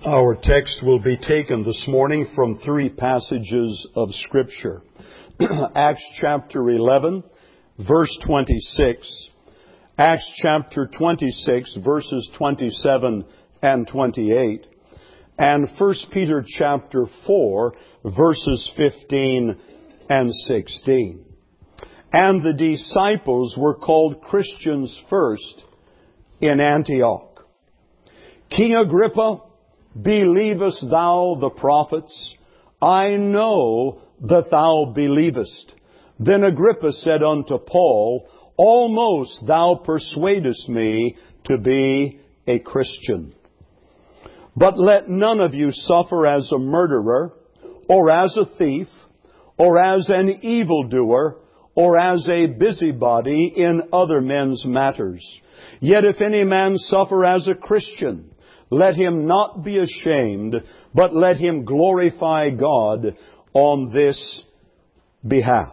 Our text will be taken this morning from three passages of Scripture. Acts chapter 11, verse 26. Acts chapter 26, verses 27 and 28. And 1 Peter chapter 4, verses 15 and 16. And the disciples were called Christians first in Antioch. King Agrippa, believest thou the prophets? I know that thou believest. Then Agrippa said unto Paul, almost thou persuadest me to be a Christian. But let none of you suffer as a murderer, or as a thief, or as an evildoer, or as a busybody in other men's matters. Yet if any man suffer as a Christian, let him not be ashamed, but let him glorify God on this behalf.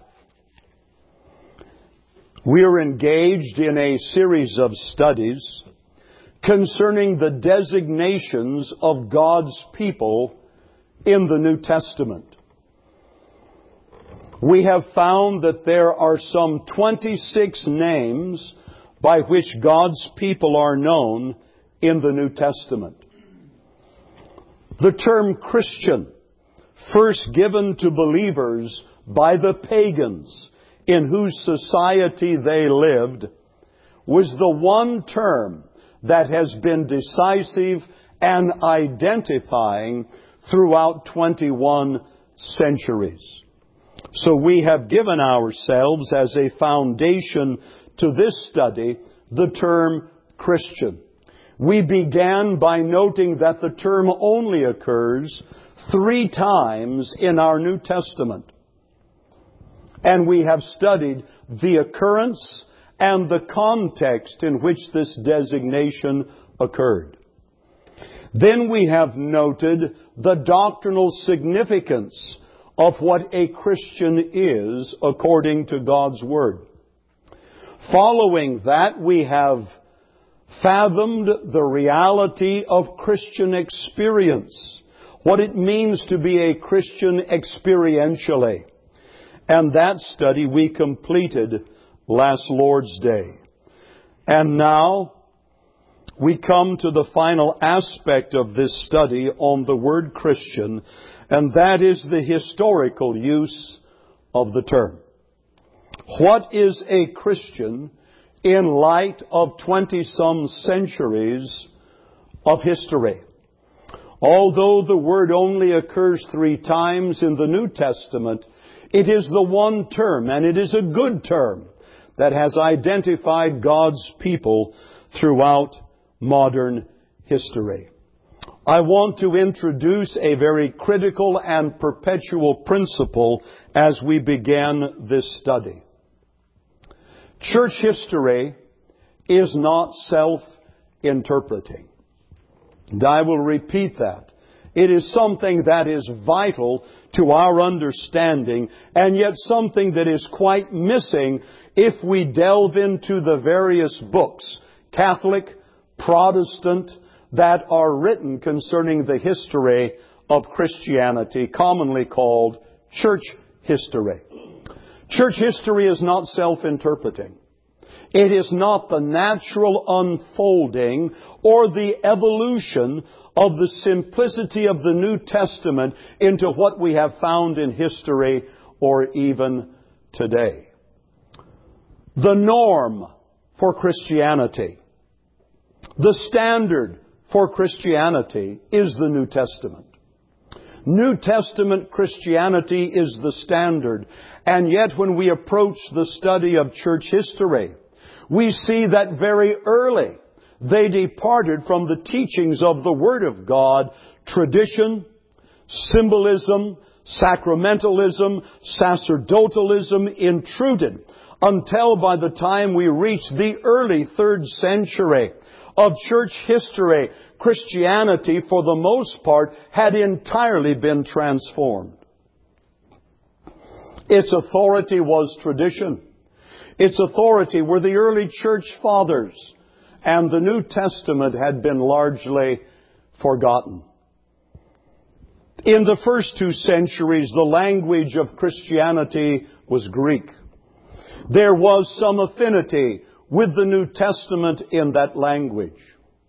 We are engaged in a series of studies concerning the designations of God's people in the New Testament. We have found that there are some 26 names by which God's people are known in the New Testament. The term Christian, first given to believers by the pagans in whose society they lived, was the one term that has been decisive and identifying throughout 21 centuries. So we have given ourselves as a foundation to this study the term Christian. We began by noting that the term only occurs 3 times in our New Testament. And we have studied the occurrence and the context in which this designation occurred. Then we have noted the doctrinal significance of what a Christian is according to God's Word. Following that, we have fathomed the reality of Christian experience, what it means to be a Christian experientially. And that study we completed last Lord's Day. And now we come to the final aspect of this study on the word Christian, and that is the historical use of the term. What is a Christian in light of 20-some centuries of history? Although the word only occurs 3 times in the New Testament, it is the one term, and it is a good term, that has identified God's people throughout modern history. I want to introduce a very critical and perpetual principle as we begin this study. Church history is not self-interpreting. And I will repeat that. It is something that is vital to our understanding, and yet something that is quite missing if we delve into the various books, Catholic, Protestant, that are written concerning the history of Christianity, commonly called church history. Church history is not self-interpreting. It is not the natural unfolding or the evolution of the simplicity of the New Testament into what we have found in history or even today. The norm for Christianity, the standard for Christianity, is the New Testament. New Testament Christianity is the standard. And yet when we approach the study of church history, we see that very early they departed from the teachings of the Word of God. Tradition, symbolism, sacramentalism, sacerdotalism intruded until by the time we reach the early 3rd century of church history, Christianity, for the most part, had entirely been transformed. Its authority was tradition. Its authority were the early church fathers. And the New Testament had been largely forgotten. In the first 2 centuries, the language of Christianity was Greek. There was some affinity with the New Testament in that language.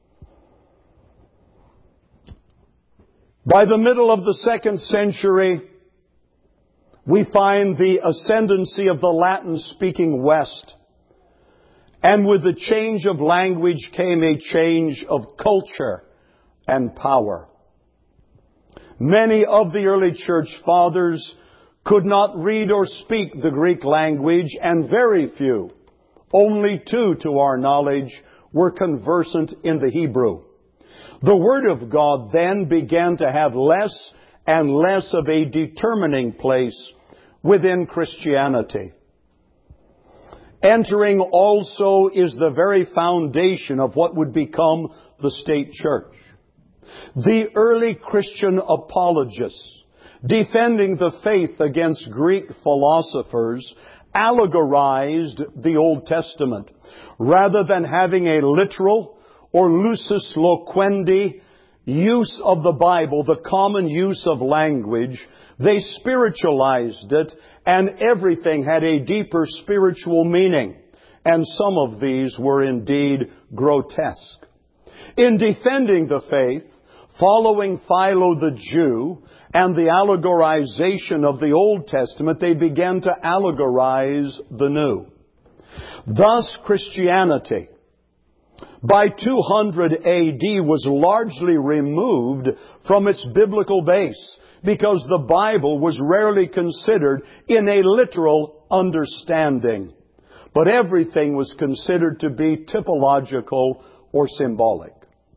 By the middle of the 2nd century, we find the ascendancy of the Latin-speaking West. And with the change of language came a change of culture and power. Many of the early church fathers could not read or speak the Greek language, and very few, only 2 to our knowledge, were conversant in the Hebrew. The Word of God then began to have less and less of a determining place within Christianity. Entering also is the very foundation of what would become the state church. The early Christian apologists, defending the faith against Greek philosophers, allegorized the Old Testament. Rather than having a literal or lusus loquendi use of the Bible, the common use of language, they spiritualized it, and everything had a deeper spiritual meaning. And some of these were indeed grotesque. In defending the faith, following Philo the Jew and the allegorization of the Old Testament, they began to allegorize the New. Thus, Christianity, by 200 A.D., was largely removed from its biblical base because the Bible was rarely considered in a literal understanding. But everything was considered to be typological or symbolic.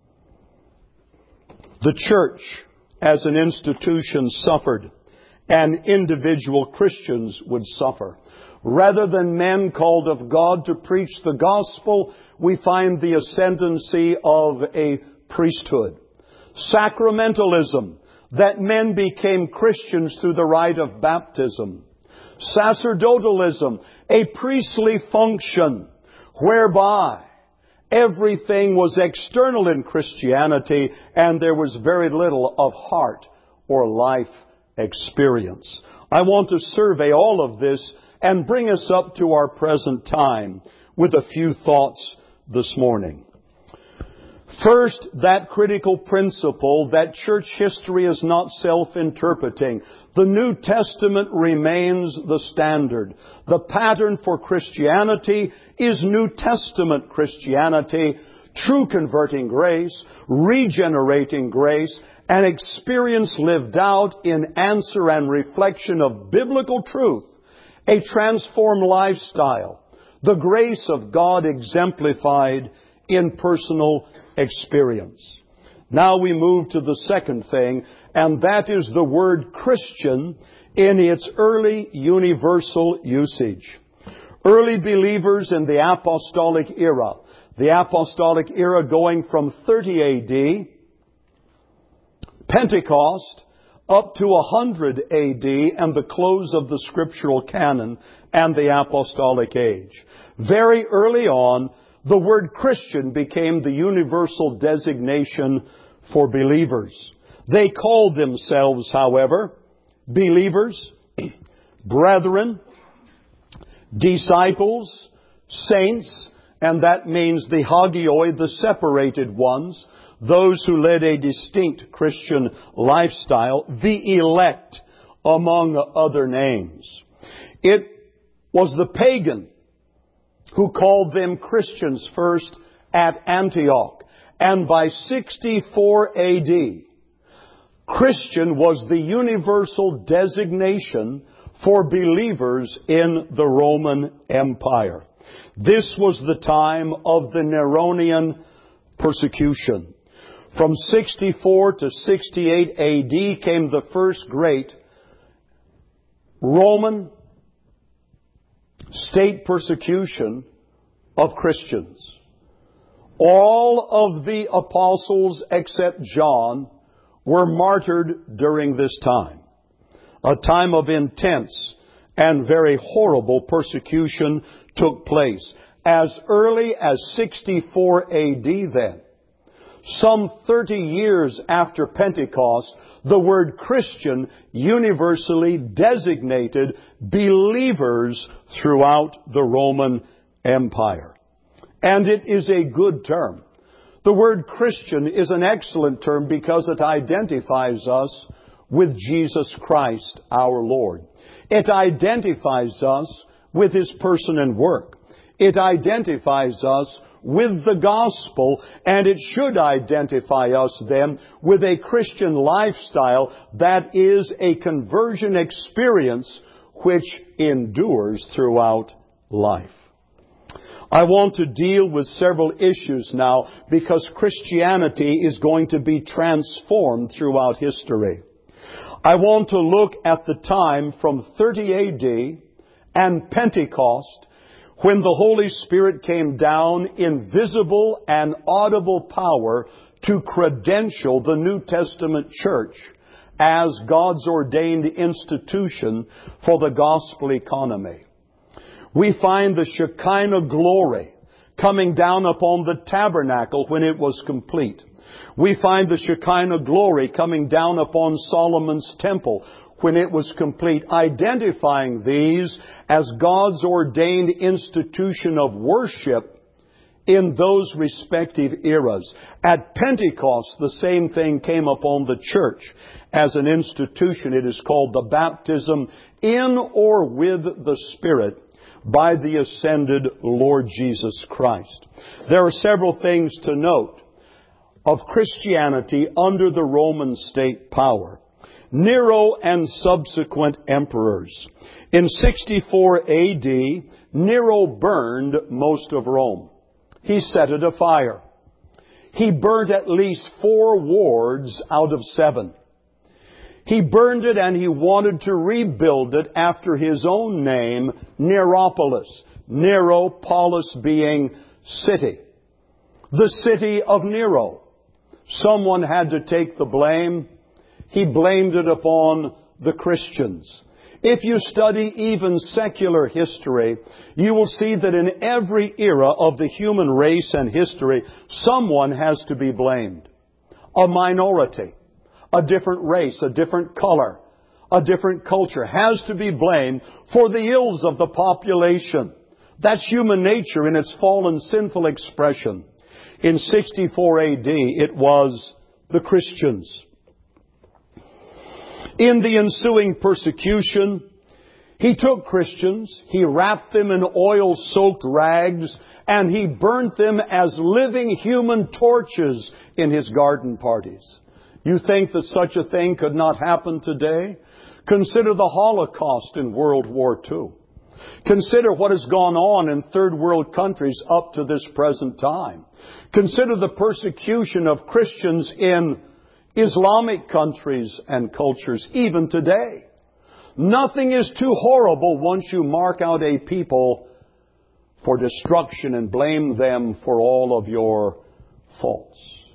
The church, as an institution, suffered, and individual Christians would suffer. Rather than men called of God to preach the gospel, we find the ascendancy of a priesthood. Sacramentalism, that men became Christians through the rite of baptism. Sacerdotalism, a priestly function whereby everything was external in Christianity and there was very little of heart or life experience. I want to survey all of this and bring us up to our present time with a few thoughts this morning. First, that critical principle that church history is not self-interpreting. The New Testament remains the standard. The pattern for Christianity is New Testament Christianity, true converting grace, regenerating grace, and experience lived out in answer and reflection of biblical truth, a transformed lifestyle, the grace of God exemplified in personal experience. Now we move to the second thing, and that is the word Christian in its early universal usage. Early believers in the apostolic era going from 30 A.D., Pentecost, up to 100 A.D. and the close of the scriptural canon and the apostolic age. Very early on, the word Christian became the universal designation for believers. They called themselves, however, believers, brethren, disciples, saints, and that means the hagioi, the separated ones, those who led a distinct Christian lifestyle, the elect, among other names. It was the pagan who called them Christians first at Antioch. And by 64 A.D., Christian was the universal designation for believers in the Roman Empire. This was the time of the Neronian persecution. From 64 to 68 A.D. came the first great Roman state persecution of Christians. All of the apostles except John were martyred during this time. A time of intense and very horrible persecution took place. As early as 64 A.D. then, some 30 years after Pentecost, the word Christian universally designated believers throughout the Roman Empire. And it is a good term. The word Christian is an excellent term because it identifies us with Jesus Christ, our Lord. It identifies us with His person and work. It identifies us with the gospel, and it should identify us then with a Christian lifestyle that is a conversion experience which endures throughout life. I want to deal with several issues now because Christianity is going to be transformed throughout history. I want to look at the time from 30 A.D. and Pentecost, when the Holy Spirit came down in visible and audible power to credential the New Testament church as God's ordained institution for the gospel economy. We find the Shekinah glory coming down upon the tabernacle when it was complete. We find the Shekinah glory coming down upon Solomon's temple when it was complete, identifying these as God's ordained institution of worship in those respective eras. At Pentecost, the same thing came upon the church as an institution. It is called the baptism in or with the Spirit by the ascended Lord Jesus Christ. There are several things to note of Christianity under the Roman state power. Nero and subsequent emperors. In 64 A.D., Nero burned most of Rome. He set it afire. He burnt at least 4 wards out of 7. He burned it and he wanted to rebuild it after his own name, Neropolis. Nero, polis being city. The city of Nero. Someone had to take the blame. He blamed it upon the Christians. If you study even secular history, you will see that in every era of the human race and history, someone has to be blamed. A minority, a different race, a different color, a different culture has to be blamed for the ills of the population. That's human nature in its fallen, sinful expression. In 64 A.D., it was the Christians. In the ensuing persecution, he took Christians, he wrapped them in oil-soaked rags, and he burnt them as living human torches in his garden parties. You think that such a thing could not happen today? Consider the Holocaust in World War II. Consider what has gone on in third world countries up to this present time. Consider the persecution of Christians in Islamic countries and cultures, even today. Nothing is too horrible once you mark out a people for destruction and blame them for all of your faults.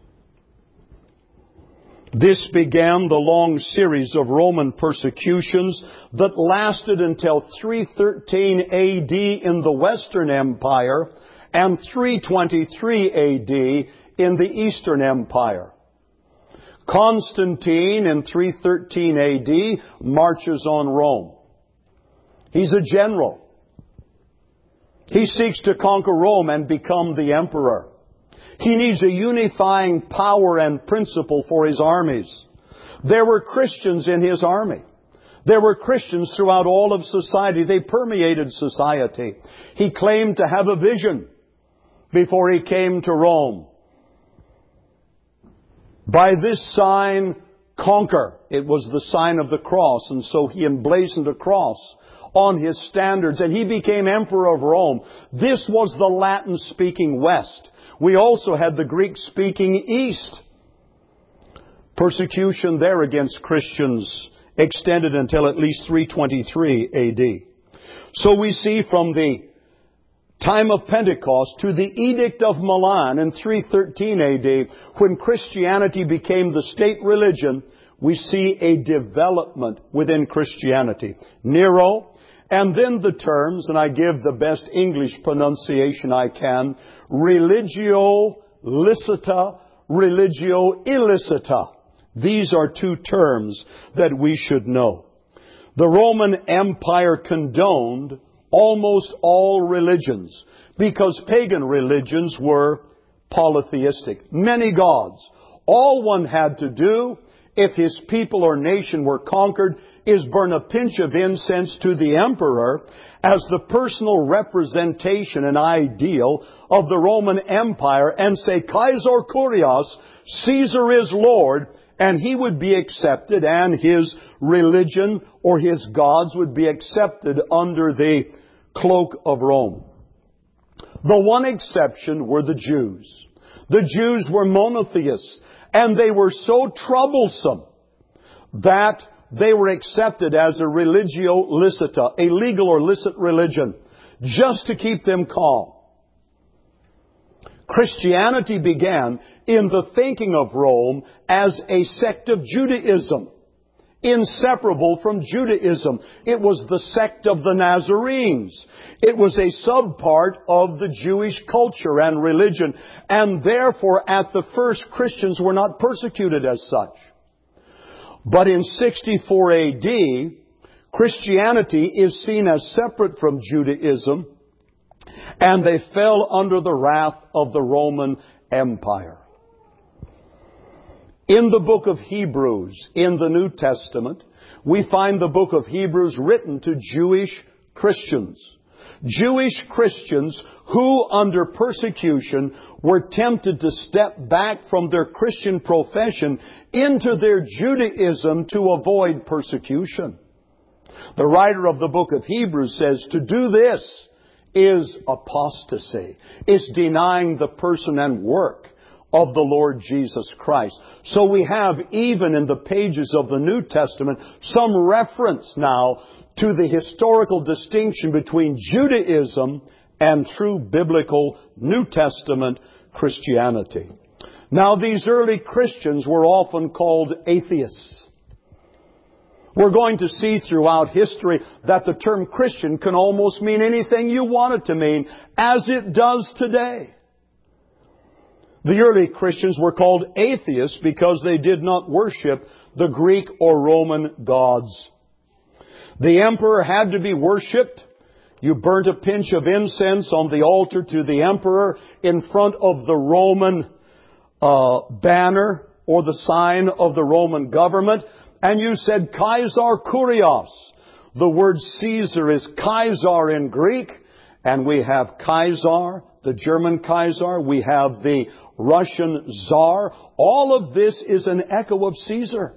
This began the long series of Roman persecutions that lasted until 313 A.D. in the Western Empire and 323 A.D. in the Eastern Empire. Constantine in 313 A.D. marches on Rome. He's a general. He seeks to conquer Rome and become the emperor. He needs a unifying power and principle for his armies. There were Christians in his army. There were Christians throughout all of society. They permeated society. He claimed to have a vision before he came to Rome. By this sign, conquer. It was the sign of the cross, and so he emblazoned a cross on his standards, and he became emperor of Rome. This was the Latin-speaking West. We also had the Greek-speaking East. Persecution there against Christians extended until at least 323 A.D. So we see from the time of Pentecost to the Edict of Milan in 313 A.D., when Christianity became the state religion, we see a development within Christianity. Nero, and then the terms, and I give the best English pronunciation I can, religio licita religio illicita. These are two terms that we should know. The Roman Empire condoned almost all religions because pagan religions were polytheistic. Many gods. All one had to do, if his people or nation were conquered, is burn a pinch of incense to the emperor as the personal representation and ideal of the Roman Empire and say, Kaiser Kurios, Caesar is Lord, and he would be accepted and his religion or his gods would be accepted under the cloak of Rome. The one exception were the Jews. The Jews were monotheists, and they were so troublesome that they were accepted as a religio licita, a legal or licit religion, just to keep them calm. Christianity began in the thinking of Rome as a sect of Judaism, inseparable from Judaism. It was the sect of the Nazarenes. It was a subpart of the Jewish culture and religion, and therefore at the first Christians were not persecuted as such. But in 64 AD, Christianity is seen as separate from Judaism, and they fell under the wrath of the Roman Empire. In the book of Hebrews, in the New Testament, we find the book of Hebrews written to Jewish Christians. Jewish Christians who, under persecution, were tempted to step back from their Christian profession into their Judaism to avoid persecution. The writer of the book of Hebrews says to do this is apostasy. It's denying the person and work of the Lord Jesus Christ. So we have, even in the pages of the New Testament, some reference now to the historical distinction between Judaism and true biblical New Testament Christianity. Now, these early Christians were often called atheists. We're going to see throughout history that the term Christian can almost mean anything you want it to mean, as it does today. The early Christians were called atheists because they did not worship the Greek or Roman gods. The emperor had to be worshipped. You burnt a pinch of incense on the altar to the emperor in front of the Roman banner or the sign of the Roman government. And you said, Kaiser Kurios. The word Caesar is Kaiser in Greek. And we have Kaiser, the German Kaiser. We have the Russian Tsar. All of this is an echo of Caesar.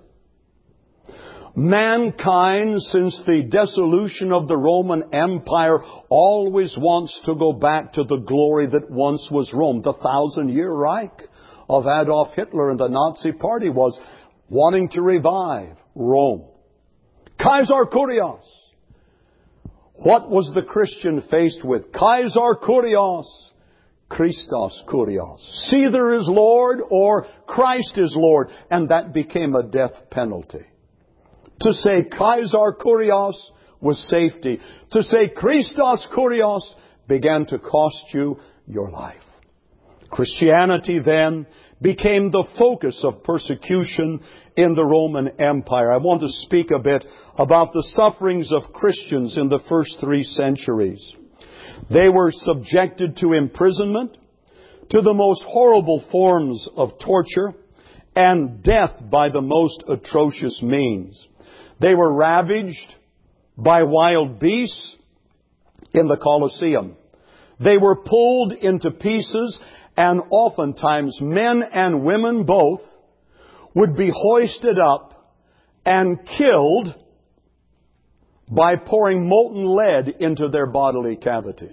Mankind, since the dissolution of the Roman Empire, always wants to go back to the glory that once was Rome. The 1,000-year Reich of Adolf Hitler and the Nazi Party was wanting to revive Rome. Kaiser Kurios. What was the Christian faced with? Kaiser Kurios. Christos Kurios. Caesar is Lord or Christ is Lord. And that became a death penalty. To say Kaiser Kurios was safety. To say Christos Kurios began to cost you your life. Christianity then became the focus of persecution in the Roman Empire. I want to speak a bit about the sufferings of Christians in the first 3 centuries. They were subjected to imprisonment, to the most horrible forms of torture, and death by the most atrocious means. They were ravaged by wild beasts in the Colosseum. They were pulled into pieces, and oftentimes men and women both would be hoisted up and killed by pouring molten lead into their bodily cavities.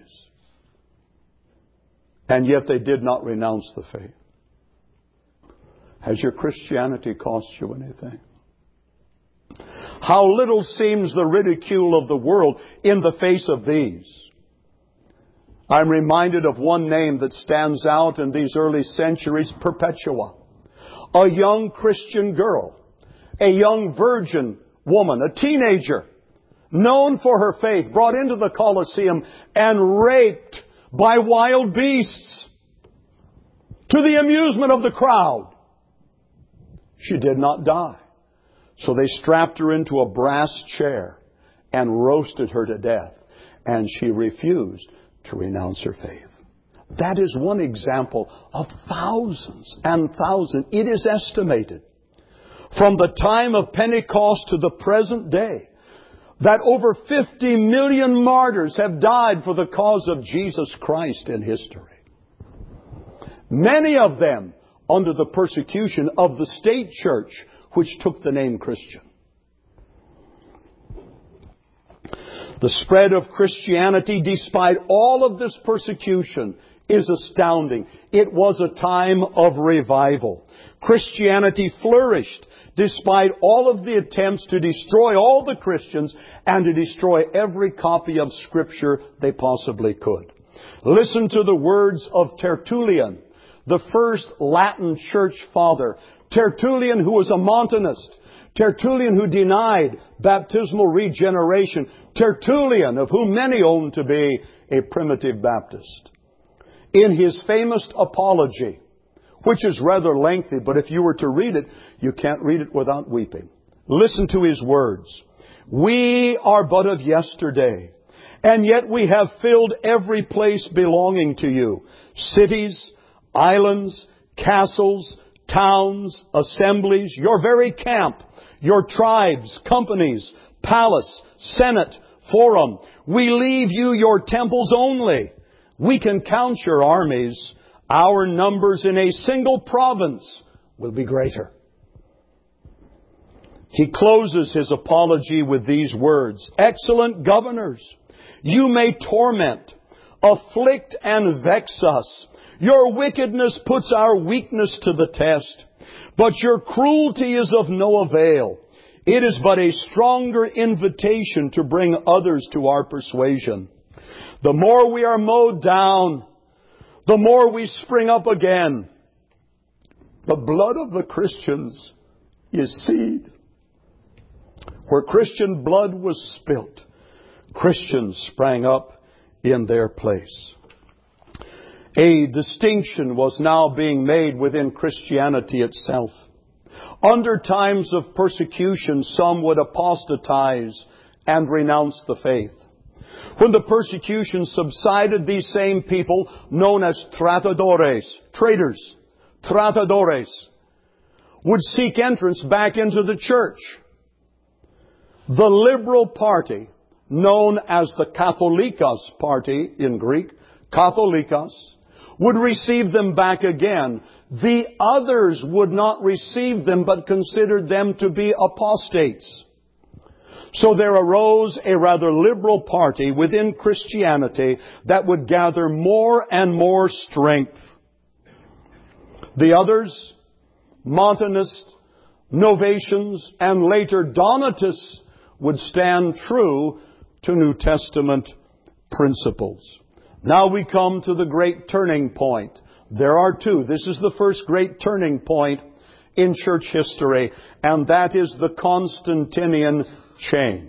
And yet they did not renounce the faith. Has your Christianity cost you anything? How little seems the ridicule of the world in the face of these. I'm reminded of one name that stands out in these early centuries, Perpetua. A young Christian girl, a young virgin woman, a teenager, known for her faith, brought into the Colosseum and raped by wild beasts. to the amusement of the crowd. She did not die. So they strapped her into a brass chair and roasted her to death. And she refused to renounce her faith. That is one example of thousands and thousands. It is estimated from the time of Pentecost to the present day that over 50 million martyrs have died for the cause of Jesus Christ in history. Many of them under the persecution of the state church, which took the name Christian. The spread of Christianity, despite all of this persecution, is astounding. It was a time of revival. Christianity flourished despite all of the attempts to destroy all the Christians and to destroy every copy of Scripture they possibly could. Listen to the words of Tertullian, the first Latin church father. Tertullian, who was a Montanist. Tertullian, who denied baptismal regeneration. Tertullian, of whom many own to be a primitive Baptist. In his famous Apology, which is rather lengthy, but if you were to read it, you can't read it without weeping. Listen to his words. We are but of yesterday, and yet we have filled every place belonging to you. Cities, islands, castles, towns, assemblies, your very camp, your tribes, companies, palace, senate, forum. We leave you your temples only. We can count your armies. Our numbers in a single province will be greater. He closes his apology with these words. Excellent governors, you may torment, afflict, and vex us. Your wickedness puts our weakness to the test. But your cruelty is of no avail. It is but a stronger invitation to bring others to our persuasion. The more we are mowed down, the more we spring up again. The blood of the Christians is seed. Where Christian blood was spilt, Christians sprang up in their place. A distinction was now being made within Christianity itself. Under times of persecution, some would apostatize and renounce the faith. When the persecution subsided, these same people, known as tratadores, traitors, tratadores, would seek entrance back into the church. The liberal party, known as the Katholikos party in Greek, Katholikos, would receive them back again. The others would not receive them, but considered them to be apostates. So there arose a rather liberal party within Christianity that would gather more and more strength. The others, Montanists, Novatians, and later Donatists, would stand true to New Testament principles. Now we come to the great turning point. There are two. This is the first great turning point in church history, and that is the Constantinian change.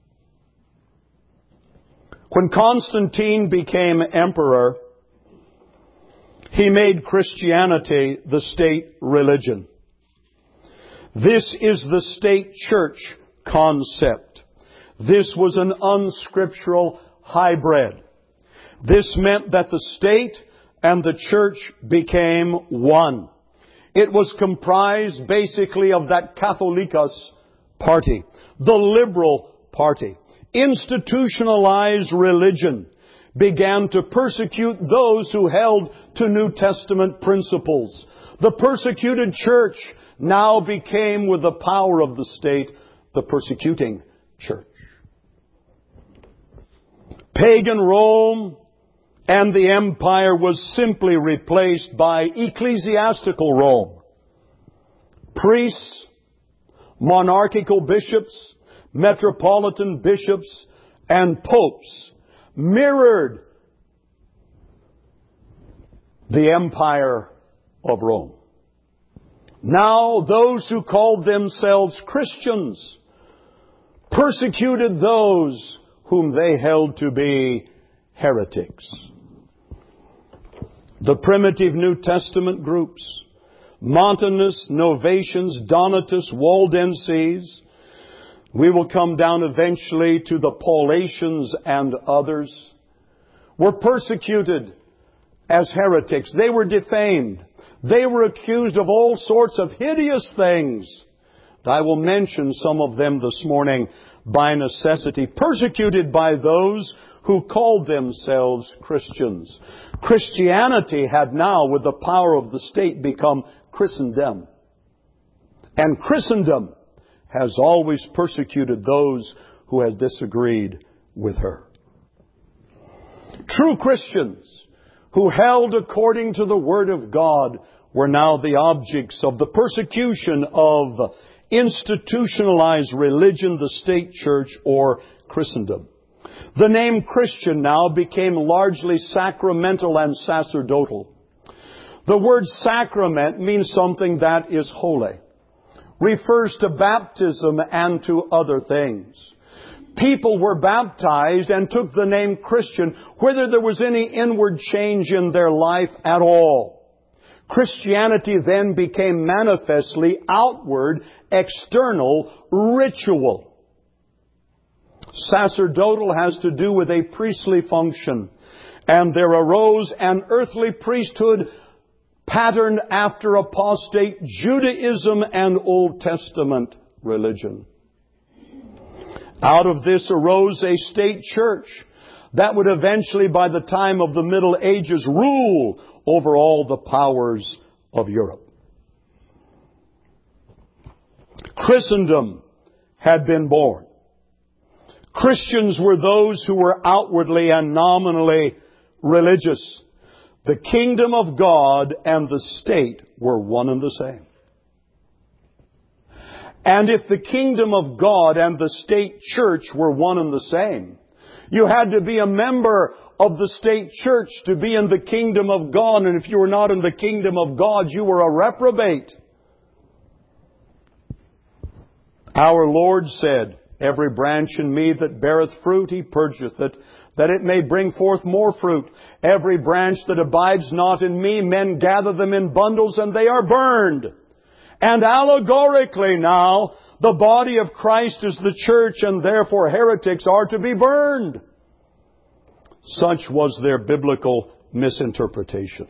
When Constantine became emperor, he made Christianity the state religion. This is the state church concept. This was an unscriptural hybrid. This meant that the state and the church became one. It was comprised basically of that Katholikos party, the liberal party. Institutionalized religion began to persecute those who held to New Testament principles. The persecuted church now became, with the power of the state, the persecuting church. Pagan Rome and the empire was simply replaced by ecclesiastical Rome. Priests, monarchical bishops, metropolitan bishops, and popes mirrored the empire of Rome. Now those who called themselves Christians persecuted those whom they held to be heretics. The primitive New Testament groups, Montanists, Novatians, Donatists, Waldenses. We will come down eventually to the Paulicians and others, were persecuted as heretics. They were defamed. They were accused of all sorts of hideous things. I will mention some of them this morning by necessity. Persecuted by those who called themselves Christians. Christianity had now, with the power of the state, become Christendom. And Christendom has always persecuted those who have disagreed with her. True Christians who held according to the Word of God were now the objects of the persecution of institutionalized religion, the state church, or Christendom. The name Christian now became largely sacramental and sacerdotal. The word sacrament means something that is holy. Refers to baptism and to other things. People were baptized and took the name Christian whether there was any inward change in their life at all. Christianity then became manifestly outward, external, ritual. Sacerdotal has to do with a priestly function. And there arose an earthly priesthood patterned after apostate Judaism and Old Testament religion. Out of this arose a state church that would eventually, by the time of the Middle Ages, rule over all the powers of Europe. Christendom had been born. Christians were those who were outwardly and nominally religious. The kingdom of God and the state were one and the same. And if the kingdom of God and the state church were one and the same, you had to be a member of the state church to be in the kingdom of God. And if you were not in the kingdom of God, you were a reprobate. Our Lord said, "Every branch in me that beareth fruit, He purgeth it, that it may bring forth more fruit. Every branch that abides not in me, men gather them in bundles, and they are burned." And allegorically now, the body of Christ is the church, and therefore heretics are to be burned. Such was their biblical misinterpretation.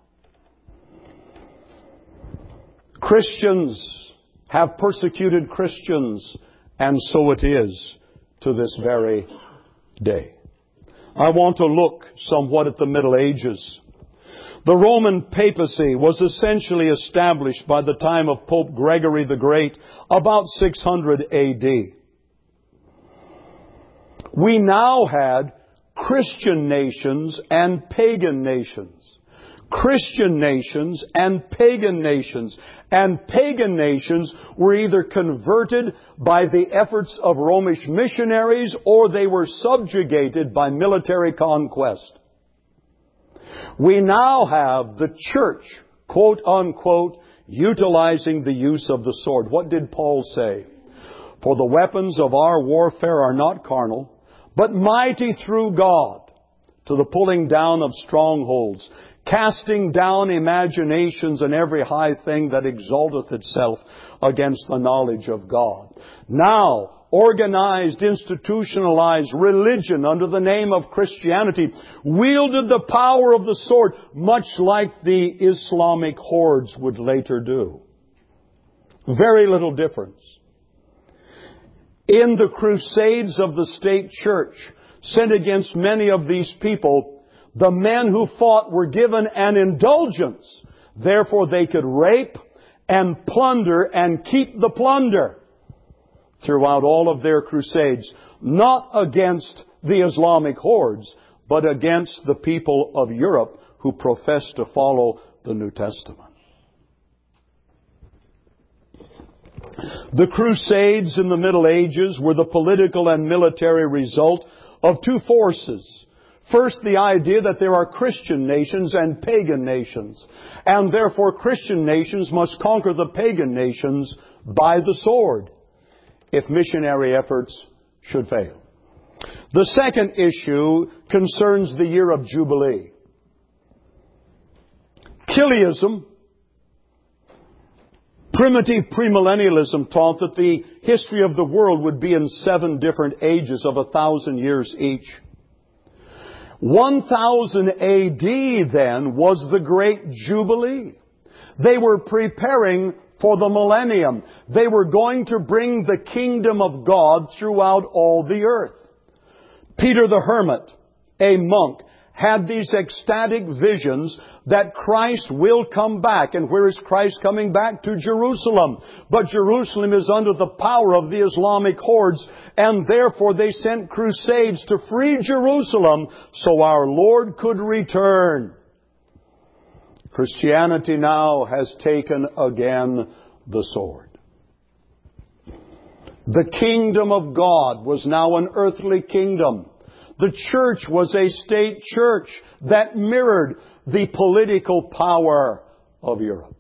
Christians have persecuted Christians, and so it is to this very day. I want to look somewhat at the Middle Ages. The Roman papacy was essentially established by the time of Pope Gregory the Great, about 600 A.D. We now had Christian nations and pagan nations. Christian nations and pagan nations. And pagan nations were either converted by the efforts of Romish missionaries or they were subjugated by military conquest. We now have the church, quote unquote, utilizing the use of the sword. What did Paul say? "For the weapons of our warfare are not carnal, but mighty through God to the pulling down of strongholds, casting down imaginations and every high thing that exalteth itself against the knowledge of God." Now, organized, institutionalized religion under the name of Christianity wielded the power of the sword, much like the Islamic hordes would later do. Very little difference. In the crusades of the state church sent against many of these people, the men who fought were given an indulgence. Therefore, they could rape and plunder and keep the plunder throughout all of their crusades, not against the Islamic hordes, but against the people of Europe who professed to follow the New Testament. The Crusades in the Middle Ages were the political and military result of two forces. First, the idea that there are Christian nations and pagan nations, and therefore Christian nations must conquer the pagan nations by the sword if missionary efforts should fail. The second issue concerns the year of Jubilee. Chiliasm, primitive premillennialism, taught that the history of the world would be in 7 different ages of 1,000 years each. 1000 AD then was the Great Jubilee. They were preparing for the millennium. They were going to bring the kingdom of God throughout all the earth. Peter the Hermit, a monk, had these ecstatic visions that Christ will come back. And where is Christ coming back? To Jerusalem. But Jerusalem is under the power of the Islamic hordes, and therefore they sent crusades to free Jerusalem so our Lord could return. Christianity now has taken again the sword. The kingdom of God was now an earthly kingdom. The church was a state church that mirrored the political power of Europe.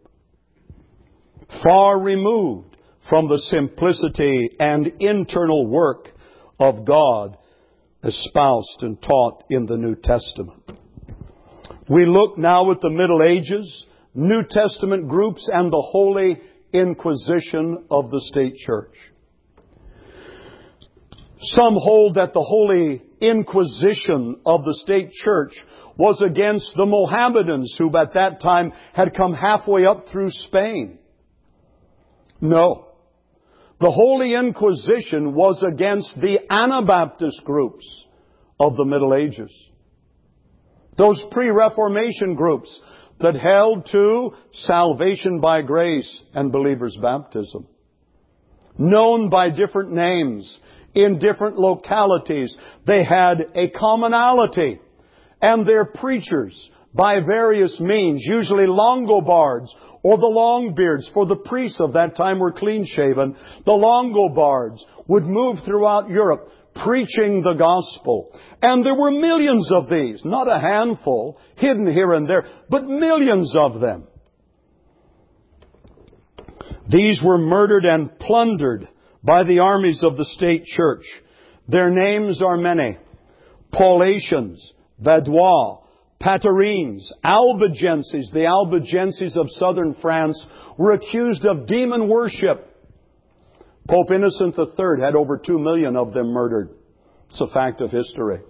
Far removed from the simplicity and internal work of God espoused and taught in the New Testament. We look now at the Middle Ages, New Testament groups, and the Holy Inquisition of the state church. Some hold that the Holy Inquisition of the state church was against the Mohammedans who at that time had come halfway up through Spain. No. The Holy Inquisition was against the Anabaptist groups of the Middle Ages. Those pre-Reformation groups that held to salvation by grace and believer's baptism. Known by different names in different localities, they had a commonality. And their preachers, by various means, usually Longobards or the Longbeards, for the priests of that time were clean-shaven, the Longobards would move throughout Europe preaching the gospel. And there were millions of these, not a handful, hidden here and there, but millions of them. These were murdered and plundered by the armies of the state church. Their names are many. Paulatians, Vaudois, Patarines, Albigenses. The Albigenses of southern France were accused of demon worship. Pope Innocent III had over 2 million of them murdered. It's a fact of history.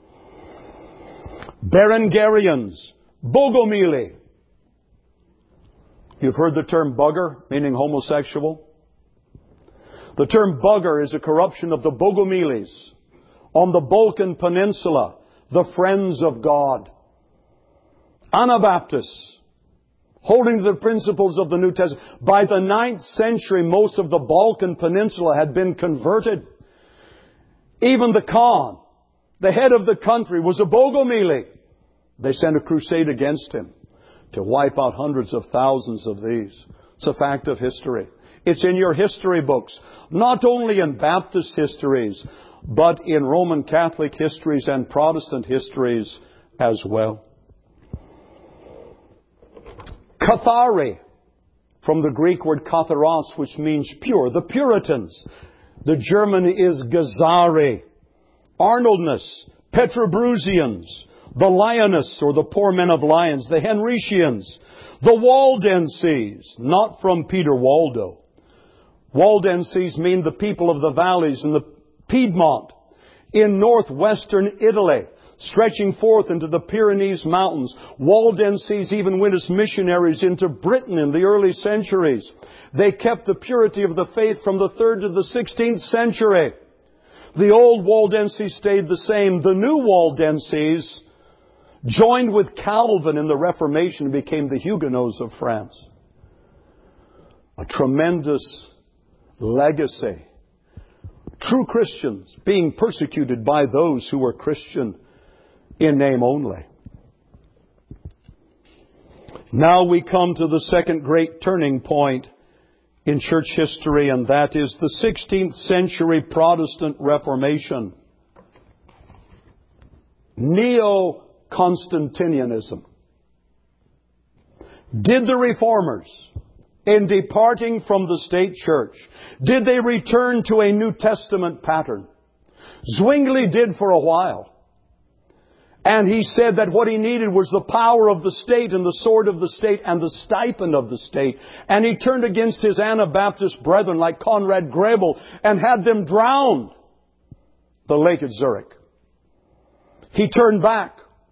Berengarians, Bogomili. You've heard the term bugger, meaning homosexual? The term bugger is a corruption of the Bogomilis on the Balkan Peninsula, the friends of God. Anabaptists, holding to the principles of the New Testament. By the 9th century, most of the Balkan Peninsula had been converted. Even the Khan, the head of the country, was a Bogomili. They sent a crusade against him to wipe out hundreds of thousands of these. It's a fact of history. It's in your history books, not only in Baptist histories, but in Roman Catholic histories and Protestant histories as well. Cathari, from the Greek word katharos, which means pure. The Puritans. The German is Gazari. Arnoldness, Petrobrusians, the Lionists, or the poor men of Lyons, the Henricians, the Waldenses, not from Peter Waldo. Waldenses mean the people of the valleys in the Piedmont, in northwestern Italy, stretching forth into the Pyrenees Mountains. Waldenses even went as missionaries into Britain in the early centuries. They kept the purity of the faith from the 3rd to the 16th century. The old Waldenses stayed the same. The new Waldenses joined with Calvin in the Reformation and became the Huguenots of France. A tremendous legacy. True Christians being persecuted by those who were Christian in name only. Now we come to the second great turning point in church history, and that is the 16th century Protestant Reformation. Neo-Constantinianism. Did the Reformers, in departing from the state church, did they return to a New Testament pattern? Zwingli did for a while. And he said that what he needed was the power of the state and the sword of the state and the stipend of the state. And he turned against his Anabaptist brethren like Conrad Grebel and had them drowned. The lake at Zurich. He turned back.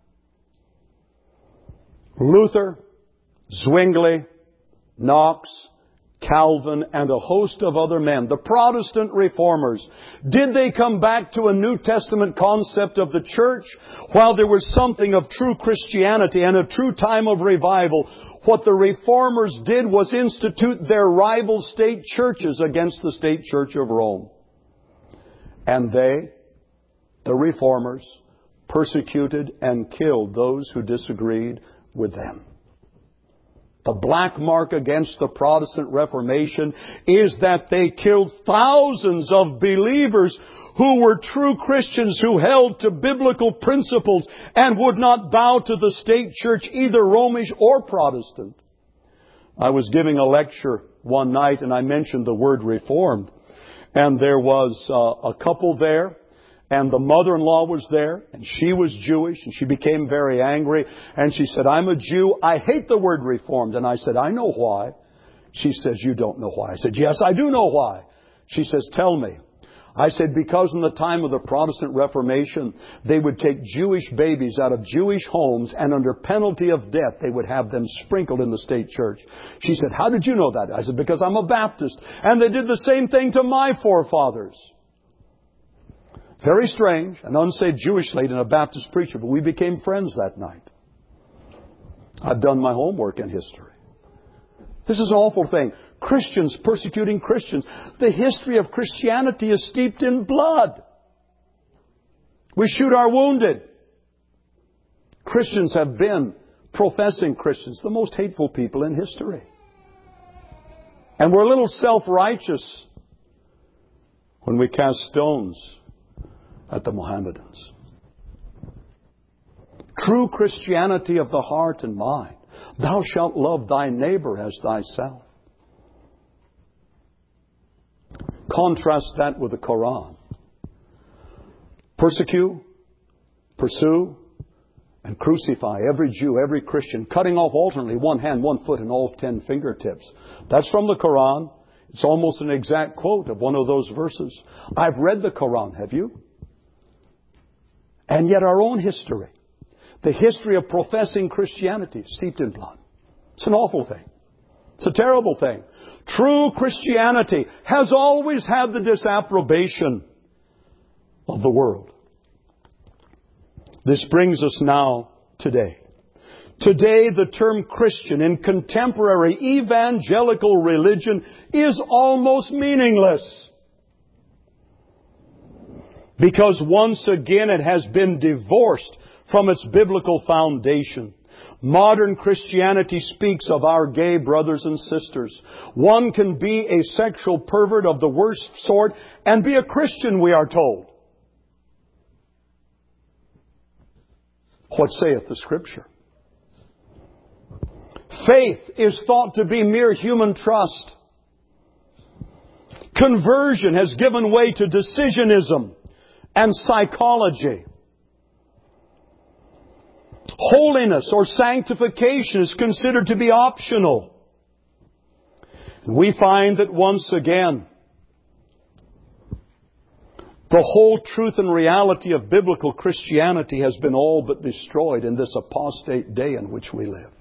Luther, Zwingli, Knox, Calvin, and a host of other men, the Protestant reformers, did they come back to a New Testament concept of the church? While there was something of true Christianity and a true time of revival, what the reformers did was institute their rival state churches against the state church of Rome. And they, the reformers, persecuted and killed those who disagreed with them. The black mark against the Protestant Reformation is that they killed thousands of believers who were true Christians who held to biblical principles and would not bow to the state church, either Romish or Protestant. I was giving a lecture one night and I mentioned the word Reformed. And there was a couple there. And the mother-in-law was there, and she was Jewish, and she became very angry. And she said, I'm a Jew. I hate the word Reformed. And I said, I know why. She says, you don't know why. I said, yes, I do know why. She says, tell me. I said, because in the time of the Protestant Reformation, they would take Jewish babies out of Jewish homes, and under penalty of death, they would have them sprinkled in the state church. She said, how did you know that? I said, because I'm a Baptist. And they did the same thing to my forefathers. Very strange, an unsaved Jewish lady and a Baptist preacher, but we became friends that night. I've done my homework in history. This is an awful thing. Christians persecuting Christians. The history of Christianity is steeped in blood. We shoot our wounded. Christians have been, professing Christians, the most hateful people in history. And we're a little self-righteous when we cast stones at the Mohammedans. True Christianity of the heart and mind. Thou shalt love thy neighbor as thyself. Contrast that with the Quran. Persecute, pursue, and crucify every Jew, every Christian, cutting off alternately one hand, 1 foot, and all 10 fingertips. That's from the Quran. It's almost an exact quote of one of those verses. I've read the Quran, have you? And yet our own history, the history of professing Christianity, steeped in blood. It's an awful thing. It's a terrible thing. True Christianity has always had the disapprobation of the world. This brings us now today. Today, the term Christian in contemporary evangelical religion is almost meaningless. Because once again it has been divorced from its biblical foundation. Modern Christianity speaks of our gay brothers and sisters. One can be a sexual pervert of the worst sort and be a Christian, we are told. What saith the Scripture? Faith is thought to be mere human trust. Conversion has given way to decisionism and psychology. Holiness or sanctification is considered to be optional. And we find that once again, the whole truth and reality of biblical Christianity has been all but destroyed in this apostate day in which we live.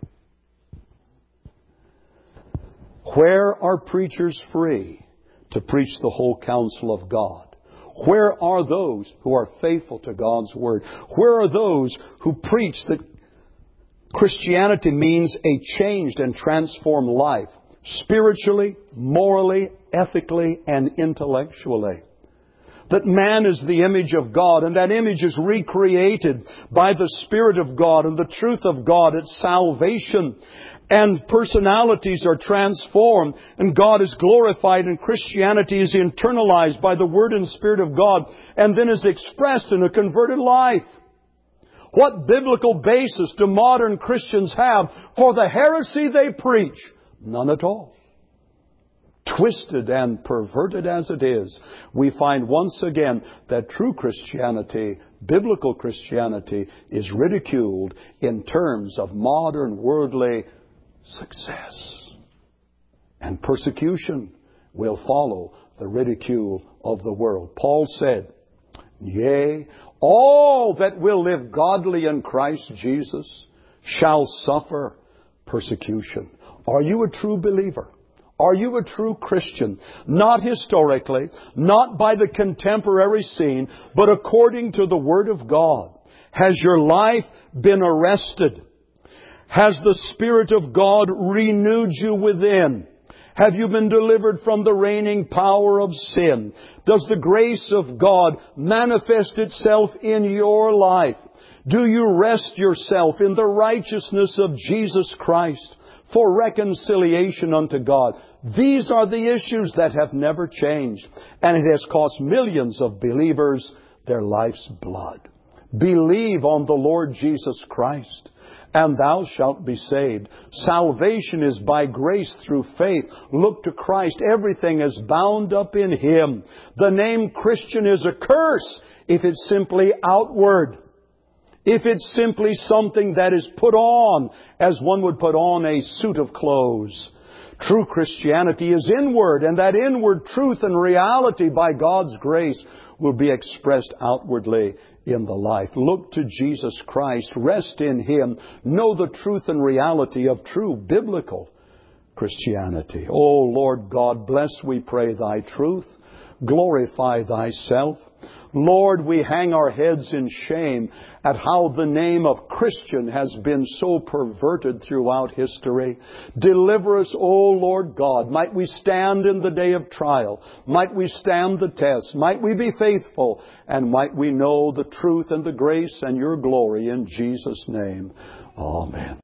Where are preachers free to preach the whole counsel of God? Where are those who are faithful to God's Word? Where are those who preach that Christianity means a changed and transformed life, spiritually, morally, ethically, and intellectually? That man is the image of God, and that image is recreated by the Spirit of God and the truth of God at salvation. And personalities are transformed, and God is glorified, and Christianity is internalized by the Word and Spirit of God, and then is expressed in a converted life. What biblical basis do modern Christians have for the heresy they preach? None at all. Twisted and perverted as it is, we find once again that true Christianity Biblical Christianity is ridiculed in terms of modern worldly success. And persecution will follow the ridicule of the world. Paul said, "Yea, all that will live godly in Christ Jesus shall suffer persecution." Are you a true believer? Are you a true Christian? Not historically, not by the contemporary scene, but according to the Word of God. Has your life been arrested? Has the Spirit of God renewed you within? Have you been delivered from the reigning power of sin? Does the grace of God manifest itself in your life? Do you rest yourself in the righteousness of Jesus Christ for reconciliation unto God? These are the issues that have never changed, and it has cost millions of believers their life's blood. Believe on the Lord Jesus Christ, and thou shalt be saved. Salvation is by grace through faith. Look to Christ. Everything is bound up in Him. The name Christian is a curse if it's simply outward. If it's simply something that is put on as one would put on a suit of clothes. True Christianity is inward, and that inward truth and reality by God's grace will be expressed outwardly in the life. Look to Jesus Christ. Rest in Him. Know the truth and reality of true biblical Christianity. Oh, Lord God, bless, we pray, Thy truth. Glorify Thyself. Lord, we hang our heads in shame at how the name of Christian has been so perverted throughout history. Deliver us, O Lord God. Might we stand in the day of trial. Might we stand the test. Might we be faithful. And might we know the truth and the grace and Your glory in Jesus' name. Amen.